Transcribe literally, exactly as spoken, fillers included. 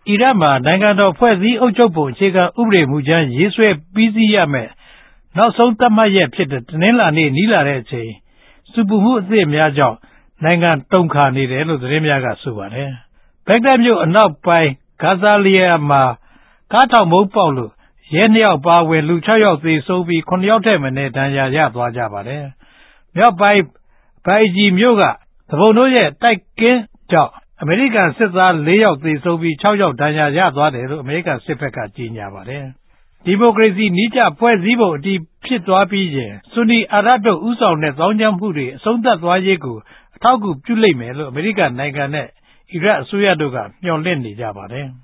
အီရတ်မှာနိုင်ငံတော်ဖွဲ့စည်းအုပ်ချုပ်ပုံအခြေခံဥပဒေမူကြမ်းရေးဆွဲပြီးစီးရမယ်နောက်ဆုံးသတ်မှတ်ရက်ဖြစ်တဲ့တနင်္လာနေ့နီးလာတဲ့အချိန်စူပူမှုအသစ်များကြောင့်နိုင်ငံတုန်ခါနေတယ်လို့သတင်းများကဆိုပါတယ်ဘက်ဂဒက်မြို့အနောက်ပိုင်းဂါဇာလီယာမှာကားထောင်မုန်းပေါက်လို့ရဲနှစ်ယောက်ပါဝင်လူ၆ယောက်သေဆုံးပြီးခုနှစ်ယောက်ထက်မနည်းဒဏ်ရာရသွားကြပါတယ်မြောက်ပိုင်းဘိုင်ဂျီမြို့ကသဘုံတို့ရဲ့တိုက်ကင်းကြောင့်အမေရိကန်စစ်သား၄ယောက်သေဆုံးပြီး၆ယောက်ဒဏ်ရာရသွားတယ်လို့အမေရိကန်စစ်ဘက်ကကြေညာပါတယ်ဒီမိုကရေစီနည်းကျဖွဲ့စည်းပုံအတည်ဖြစ်သွားပြီးရင်ဆွန်နီအာရပ်တို့ဥဆောင်တဲ့သောင်းကျန်းမှုတွေအဆုံးသတ်သွားရေးကိုအထောက်အကူပြုလိမ့်မယ်လို့အမေရိကန်နိုင်ငံနဲ့အီရတ်အစိုးရတို့ကမျှော်လင့်နေကြပါတယ်